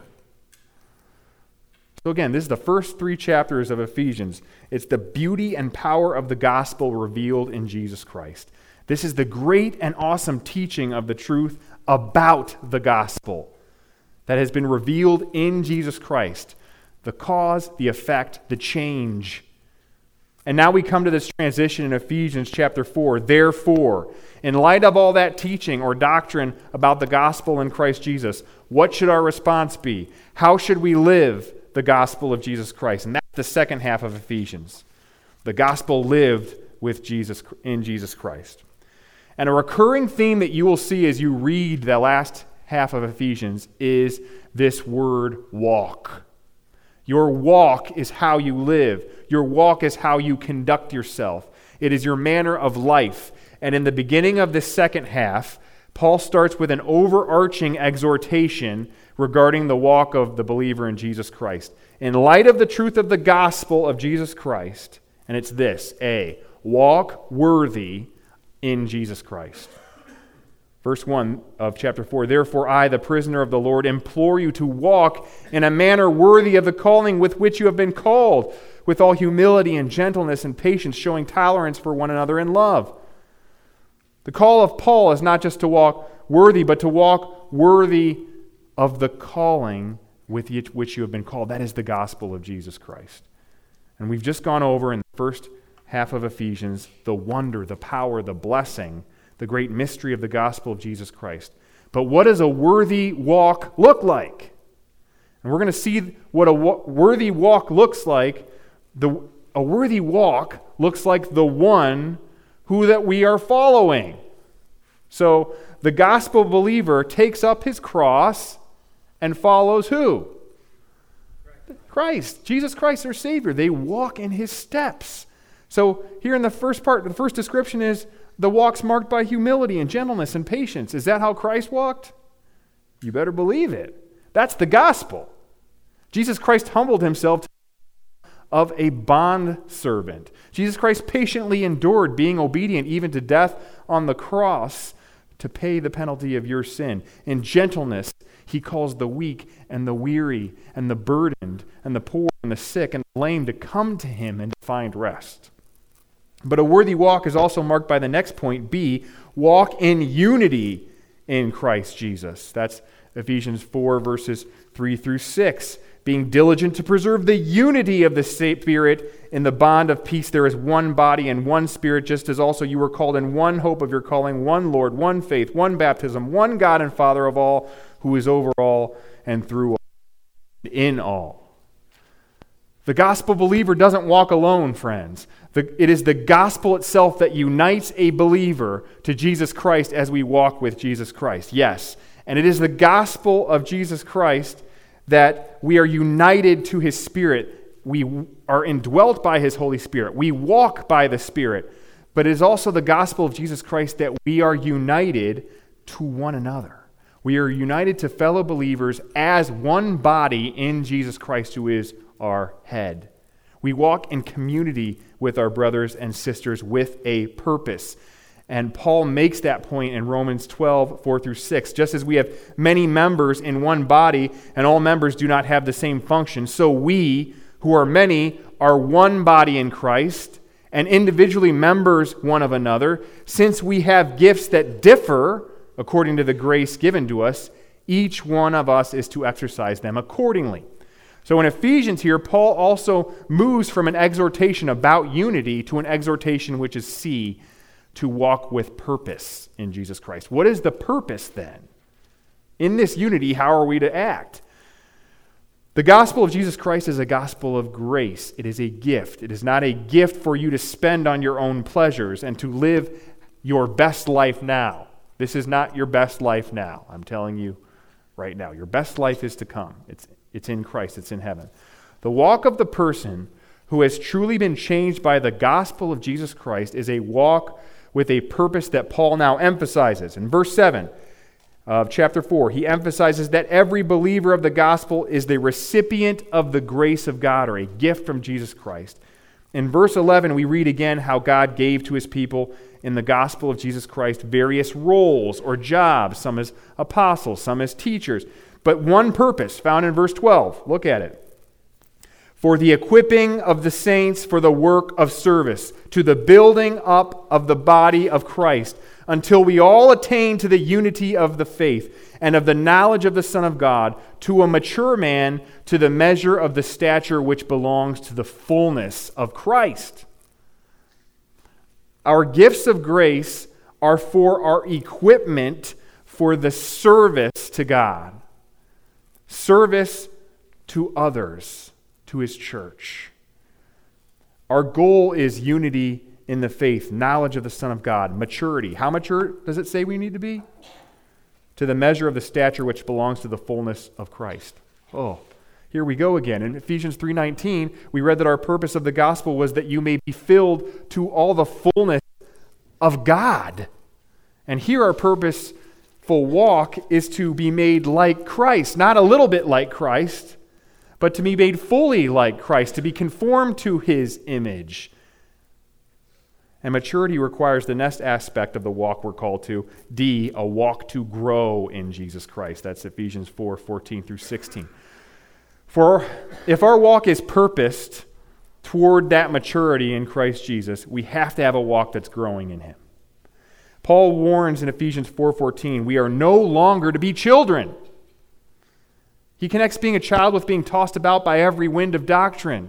So again, this is the first three chapters of Ephesians. It's the beauty and power of the gospel revealed in Jesus Christ. This is the great and awesome teaching of the truth about the gospel that has been revealed in Jesus Christ. The cause, the effect, the change. And now we come to this transition in Ephesians chapter four. Therefore, in light of all that teaching or doctrine about the gospel in Christ Jesus, what should our response be? How should we live the gospel of Jesus Christ? And that's the second half of Ephesians. The gospel lived with Jesus in Jesus Christ. And a recurring theme that you will see as you read the last half of Ephesians is this word walk. Your walk is how you live. Your walk is how you conduct yourself. It is your manner of life. And in the beginning of this second half, Paul starts with an overarching exhortation regarding the walk of the believer in Jesus Christ. In light of the truth of the gospel of Jesus Christ, and it's this, A, walk worthy in Jesus Christ. Verse one of chapter four, therefore I, the prisoner of the Lord, implore you to walk in a manner worthy of the calling with which you have been called, with all humility and gentleness and patience, showing tolerance for one another in love. The call of Paul is not just to walk worthy, but to walk worthy of the calling with which you have been called. That is the gospel of Jesus Christ. And we've just gone over in the first half of Ephesians the wonder, the power, the blessing, the great mystery of the gospel of Jesus Christ. But what does a worthy walk look like? And we're going to see what a worthy walk looks like. The, a worthy walk looks like the one who that we are following. So the gospel believer takes up his cross and follows who? Christ. Jesus Christ, their Savior. They walk in his steps. So here in the first part, the first description is the walk's marked by humility and gentleness and patience. Is that how Christ walked? You better believe it. That's the gospel. Jesus Christ humbled himself of a bondservant. Jesus Christ patiently endured, being obedient even to death on the cross to pay the penalty of your sin. In gentleness, he calls the weak and the weary and the burdened and the poor and the sick and the lame to come to him and to find rest. But a worthy walk is also marked by the next point, B, walk in unity in Christ Jesus. That's Ephesians four, verses three through six. Being diligent to preserve the unity of the Spirit in the bond of peace. There is one body and one Spirit, just as also you were called in one hope of your calling, one Lord, one faith, one baptism, one God and Father of all, who is over all and through all, and in all. The gospel believer doesn't walk alone, friends. The, it is the gospel itself that unites a believer to Jesus Christ as we walk with Jesus Christ. Yes, and it is the gospel of Jesus Christ that we are united to his Spirit. We are indwelt by his Holy Spirit. We walk by the Spirit. but it is also the gospel of Jesus Christ that we are united to one another. We are united to fellow believers as one body in Jesus Christ, who is our head. We walk in community with our brothers and sisters with a purpose. And Paul makes that point in Romans twelve, four through six. Just as we have many members in one body, and all members do not have the same function, so we, who are many, are one body in Christ, and individually members one of another. Since we have gifts that differ according to the grace given to us, each one of us is to exercise them accordingly. So in Ephesians here, Paul also moves from an exhortation about unity to an exhortation which is C, to walk with purpose in Jesus Christ. What is the purpose then? In this unity, how are we to act? The gospel of Jesus Christ is a gospel of grace. It is a gift. It is not a gift for you to spend on your own pleasures and to live your best life now. This is not your best life now. I'm telling you right now. Your best life is to come. It's, it's in Christ. It's in heaven. The walk of the person who has truly been changed by the gospel of Jesus Christ is a walk with a purpose that Paul now emphasizes. In verse seven of chapter four, he emphasizes that every believer of the gospel is the recipient of the grace of God, or a gift from Jesus Christ. In verse eleven, we read again how God gave to his people in the gospel of Jesus Christ various roles or jobs, some as apostles, some as teachers, but one purpose found in verse twelve. Look at it. For the equipping of the saints for the work of service, to the building up of the body of Christ, until we all attain to the unity of the faith and of the knowledge of the Son of God, to a mature man, to the measure of the stature which belongs to the fullness of Christ. Our gifts of grace are for our equipment for the service to God, service to others, to his church. Our goal is unity in the faith, knowledge of the Son of God, maturity. How mature does it say we need to be? To the measure of the stature which belongs to the fullness of Christ. Oh, here we go again. In Ephesians three nineteen, we read that our purpose of the gospel was that you may be filled to all the fullness of God. And here our purposeful walk is to be made like Christ, not a little bit like Christ, but to be made fully like Christ, to be conformed to his image. And maturity requires the next aspect of the walk we're called to, D, a walk to grow in Jesus Christ. That's Ephesians four, fourteen through sixteen. For if our walk is purposed toward that maturity in Christ Jesus, we have to have a walk that's growing in him. Paul warns in Ephesians four fourteen, we are no longer to be children. He connects being a child with being tossed about by every wind of doctrine,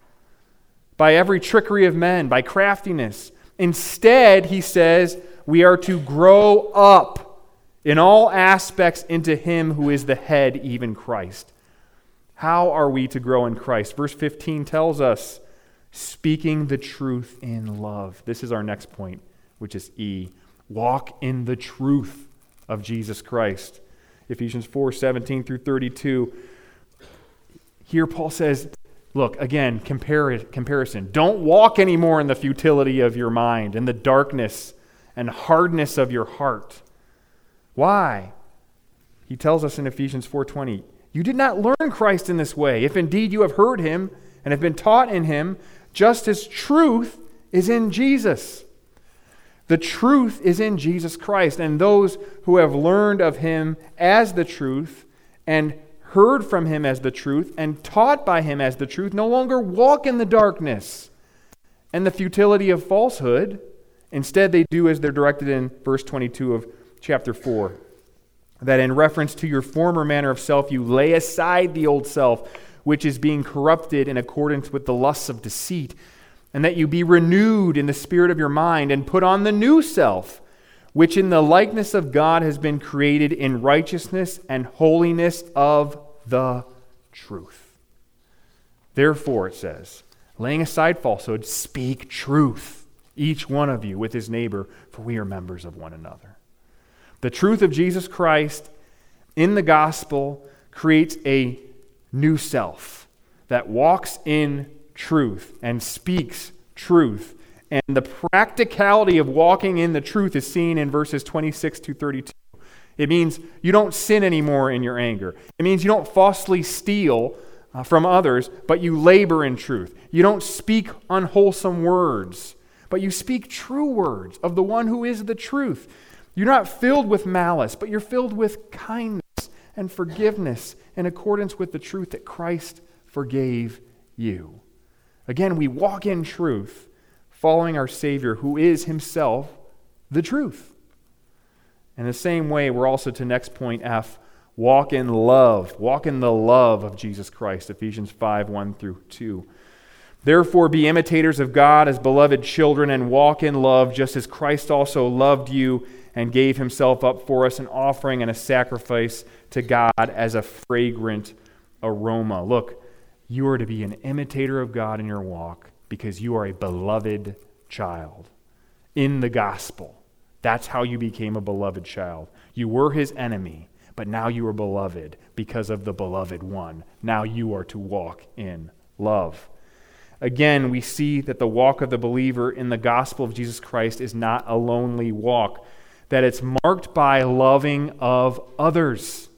by every trickery of men, by craftiness. Instead, he says, we are to grow up in all aspects into him who is the head, even Christ. How are we to grow in Christ? Verse fifteen tells us, speaking the truth in love. This is our next point, which is E. Walk in the truth of Jesus Christ. Ephesians four, seventeen through thirty-two. Here Paul says, look, again, compare, comparison. Don't walk anymore in the futility of your mind, in the darkness and hardness of your heart. Why? He tells us in Ephesians four twenty, you did not learn Christ in this way, if indeed you have heard him and have been taught in him, just as truth is in Jesus. The truth is in Jesus Christ, and those who have learned of him as the truth and heard from him as the truth and taught by him as the truth no longer walk in the darkness and the futility of falsehood. Instead, they do as they're directed in verse twenty-two of chapter four, that in reference to your former manner of self, you lay aside the old self, which is being corrupted in accordance with the lusts of deceit, and that you be renewed in the spirit of your mind and put on the new self, which in the likeness of God has been created in righteousness and holiness of the truth. Therefore, it says, laying aside falsehood, speak truth, each one of you with his neighbor, for we are members of one another. The truth of Jesus Christ in the gospel creates a new self that walks in truth and speaks truth And the practicality of walking in the truth is seen in verses twenty-six to thirty-two. It means you don't sin anymore in your anger. It means you don't falsely steal uh, from others, but you labor in truth. You don't speak unwholesome words, but you speak true words of the one who is the truth. You're not filled with malice, but you're filled with kindness and forgiveness in accordance with the truth that Christ forgave you. Again, we walk in truth, following our Savior, who is himself the truth. In the same way, we're also to next point F, walk in love. Walk in the love of Jesus Christ, Ephesians five, one through two. Therefore, be imitators of God as beloved children and walk in love, just as Christ also loved you and gave himself up for us, an offering and a sacrifice to God as a fragrant aroma. Look, you are to be an imitator of God in your walk because you are a beloved child in the gospel. That's how you became a beloved child. You were his enemy, but now you are beloved because of the beloved one. Now you are to walk in love. Again, we see that the walk of the believer in the gospel of Jesus Christ is not a lonely walk, that it's marked by loving of others.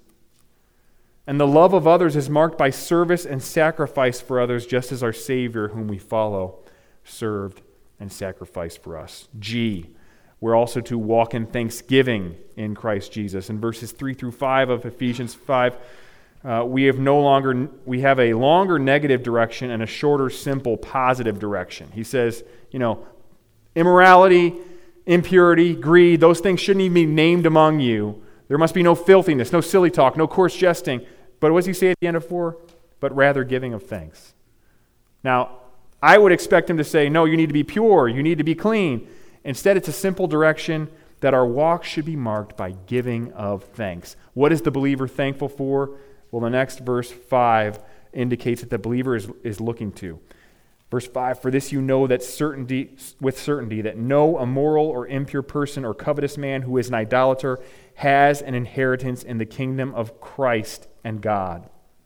And the love of others is marked by service and sacrifice for others, just as our Savior, whom we follow, served and sacrificed for us. G, we're also to walk in thanksgiving in Christ Jesus. In verses three through five of Ephesians five, uh, we have no longer we have a longer negative direction and a shorter, simple, positive direction. He says, you know, immorality, impurity, greed, those things shouldn't even be named among you. There must be no filthiness, no silly talk, no coarse jesting. But what does he say at the end of four? But rather giving of thanks. Now, I would expect him to say, no, you need to be pure, you need to be clean. Instead, it's a simple direction that our walk should be marked by giving of thanks. What is the believer thankful for? Well, the next verse five indicates that the believer is, is looking to. Verse five, for this you know that certainty, with certainty that no immoral or impure person or covetous man who is an idolater has an inheritance in the kingdom of Christ and God.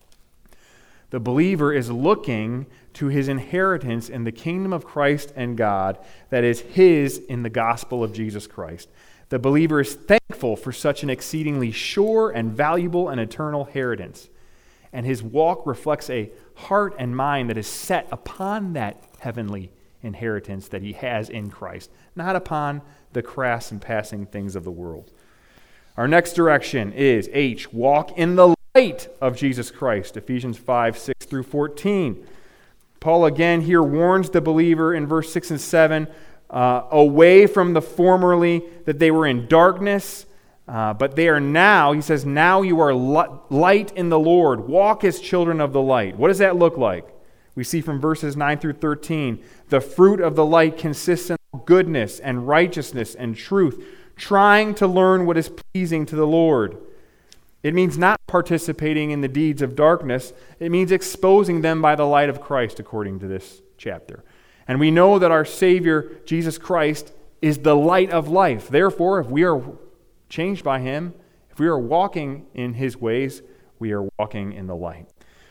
The believer is looking to his inheritance in the kingdom of Christ and God that is his in the gospel of Jesus Christ. The believer is thankful for such an exceedingly sure and valuable and eternal inheritance. And his walk reflects a heart and mind that is set upon that heavenly inheritance that he has in Christ, not upon the crass and passing things of the world. Our next direction is H, walk in the light of Jesus Christ, Ephesians five, six through fourteen. Paul again here warns the believer in verse six and seven, uh, away from the formerly that they were in darkness, uh, but they are now, he says, now you are light in the Lord. Walk as children of the light. What does that look like? We see from verses nine through thirteen, the fruit of the light consists in goodness and righteousness and truth, trying to learn what is pleasing to the Lord. It means not participating in the deeds of darkness. It means exposing them by the light of Christ, according to this chapter. And we know that our Savior, Jesus Christ, is the light of life. Therefore, if we are changed by him, if we are walking in his ways, we are walking in the light.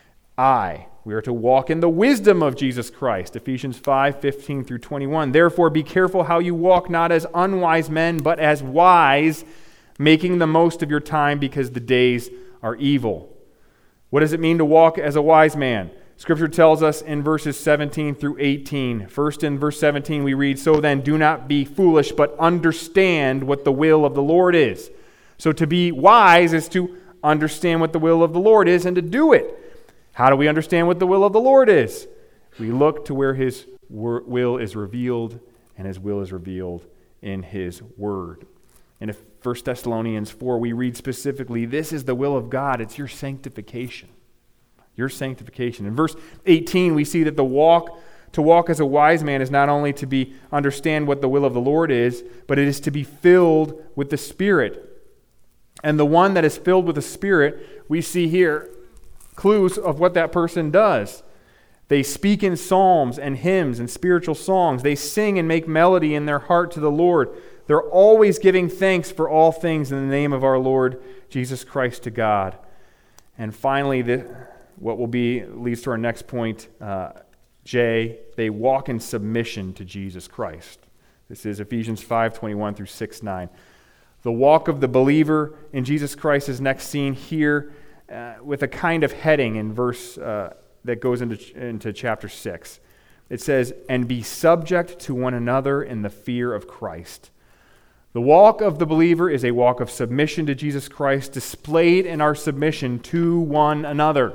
I, we are to walk in the wisdom of Jesus Christ, Ephesians five, fifteen through twenty-one. Therefore, be careful how you walk, not as unwise men, but as wise, making the most of your time because the days are evil. What does it mean to walk as a wise man? Scripture tells us in verses seventeen through eighteen. First, in verse seventeen, we read, so then do not be foolish, but understand what the will of the Lord is. So to be wise is to understand what the will of the Lord is and to do it. How do we understand what the will of the Lord is? We look to where his will is revealed, and his will is revealed in his word. In First Thessalonians four, we read specifically, this is the will of God. It's your sanctification. Your sanctification. In verse eighteen, we see that the walk, to walk as a wise man is not only to be understand what the will of the Lord is, but it is to be filled with the Spirit. And the one that is filled with the Spirit, we see here clues of what that person does. They speak in psalms and hymns and spiritual songs. They sing and make melody in their heart to the Lord. They're always giving thanks for all things in the name of our Lord Jesus Christ to God. And finally, the, what will be leads to our next point. Uh, J, they walk in submission to Jesus Christ. This is Ephesians five twenty-one through six nine. The walk of the believer in Jesus Christ is next seen here uh, with a kind of heading in verse uh, that goes into, into chapter six. It says, "And be subject to one another in the fear of Christ." The walk of the believer is a walk of submission to Jesus Christ, displayed in our submission to one another.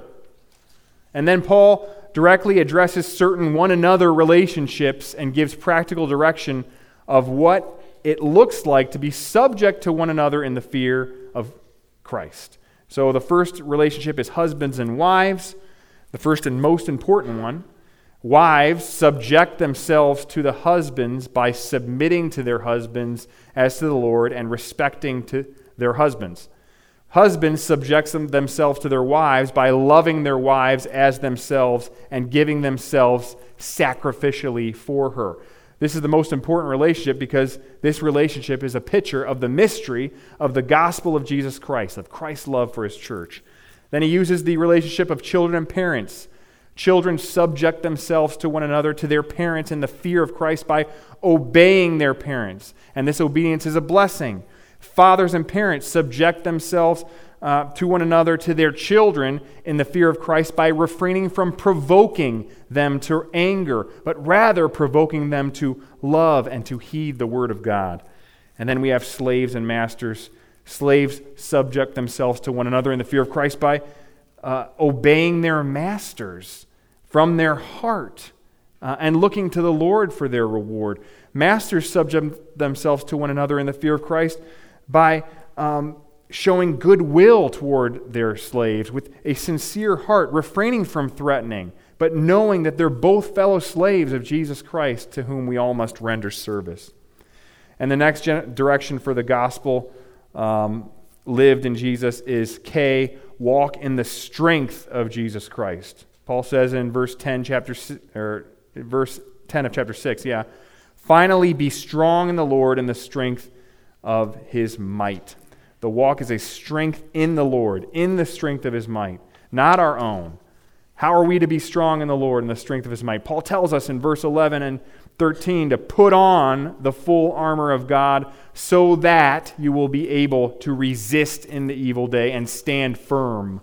And then Paul directly addresses certain one another relationships and gives practical direction of what it looks like to be subject to one another in the fear of Christ. So the first relationship is husbands and wives, the first and most important one. Wives subject themselves to the husbands by submitting to their husbands as to the Lord and respecting to their husbands. Husbands subject them, themselves to their wives by loving their wives as themselves and giving themselves sacrificially for her. This is the most important relationship because this relationship is a picture of the mystery of the gospel of Jesus Christ, of Christ's love for his church. Then he uses the relationship of children and parents. Children subject themselves to one another, to their parents in the fear of Christ by obeying their parents. And this obedience is a blessing. Fathers and parents subject themselves uh, to one another, to their children in the fear of Christ by refraining from provoking them to anger, but rather provoking them to love and to heed the word of God. And then we have slaves and masters. Slaves subject themselves to one another in the fear of Christ by uh, obeying their masters from their heart uh, and looking to the Lord for their reward. Masters subject themselves to one another in the fear of Christ by um, showing goodwill toward their slaves with a sincere heart, refraining from threatening, but knowing that they're both fellow slaves of Jesus Christ to whom we all must render service. And the next gen- direction for the gospel um, lived in Jesus is K, walk in the strength of Jesus Christ. Paul says in verse ten, chapter or verse ten of chapter six, yeah, finally be strong in the Lord and the strength of his might. The walk is a strength in the Lord, in the strength of his might, not our own. How are we to be strong in the Lord and the strength of his might? Paul tells us in verse eleven and thirteen to put on the full armor of God so that you will be able to resist in the evil day and stand firm.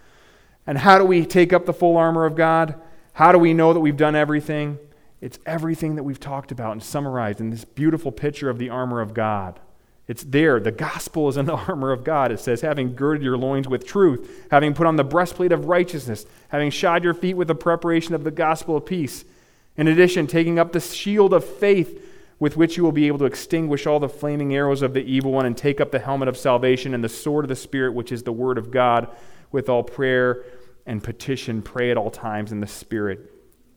And how do we take up the full armor of God? How do we know that we've done everything? It's everything that we've talked about and summarized in this beautiful picture of the armor of God. It's there. The gospel is in the armor of God. It says, having girded your loins with truth, having put on the breastplate of righteousness, having shod your feet with the preparation of the gospel of peace. In addition, taking up the shield of faith with which you will be able to extinguish all the flaming arrows of the evil one and take up the helmet of salvation and the sword of the Spirit, which is the word of God, with all prayer and petition, pray at all times in the Spirit.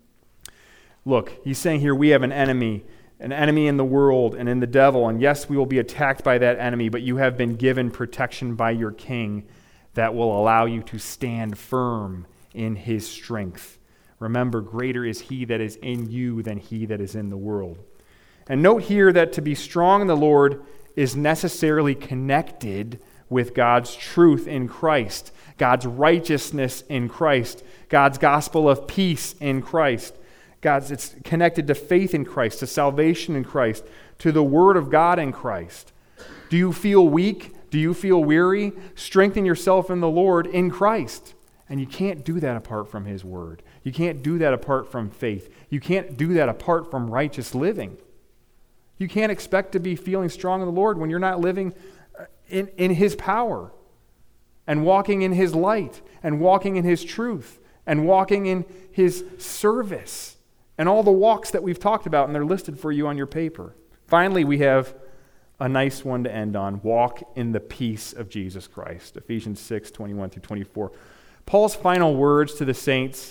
Look, he's saying here we have an enemy, an enemy in the world and in the devil, and yes, we will be attacked by that enemy, but you have been given protection by your King that will allow you to stand firm in his strength. Remember, greater is he that is in you than he that is in the world. And note here that to be strong in the Lord is necessarily connected with God's truth in Christ, God's righteousness in Christ, God's gospel of peace in Christ. God's, it's connected to faith in Christ, to salvation in Christ, to the Word of God in Christ. Do you feel weak? Do you feel weary? Strengthen yourself in the Lord in Christ. And you can't do that apart from His Word. You can't do that apart from faith. You can't do that apart from righteous living. You can't expect to be feeling strong in the Lord when you're not living in, in His power and walking in His light and walking in His truth and walking in His service and all the walks that we've talked about, and they're listed for you on your paper. Finally, we have a nice one to end on. Walk in the peace of Jesus Christ. Ephesians six, twenty-one through twenty-four. Paul's final words to the saints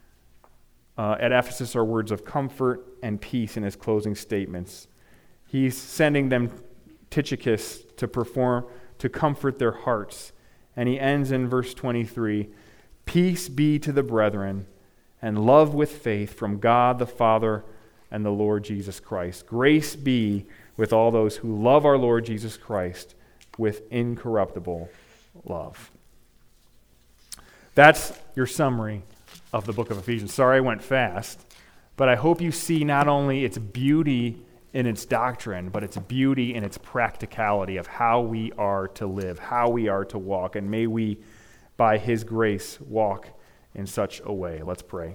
uh, at Ephesus are words of comfort and peace in his closing statements. He's sending them Tychicus to perform, to comfort their hearts. And he ends in verse twenty-three, peace be to the brethren, and love with faith from God the Father and the Lord Jesus Christ. Grace be with all those who love our Lord Jesus Christ with incorruptible love. That's your summary of the book of Ephesians. Sorry I went fast. But I hope you see not only its beauty in its doctrine, but its beauty in its practicality of how we are to live, how we are to walk. And may we, by his grace, walk in such a way. Let's pray.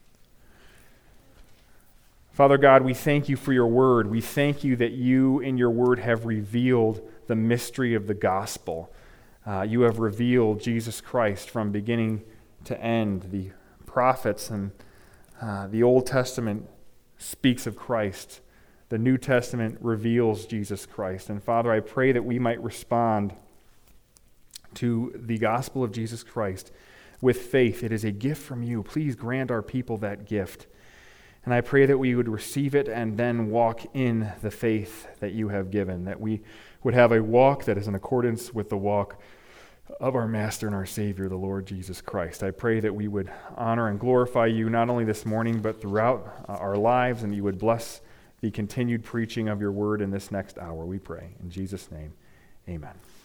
Father God, we thank you for your word. We thank you that you in your word have revealed the mystery of the gospel. Uh, you have revealed Jesus Christ from beginning to end. The prophets and uh, the Old Testament speaks of Christ. The New Testament reveals Jesus Christ. And Father, I pray that we might respond to the gospel of Jesus Christ with faith. It is a gift from you. Please grant our people that gift. And I pray that we would receive it and then walk in the faith that you have given, that we would have a walk that is in accordance with the walk of our Master and our Savior, the Lord Jesus Christ. I pray that we would honor and glorify you not only this morning, but throughout our lives, and you would bless the continued preaching of your word in this next hour, we pray. In Jesus' name, amen.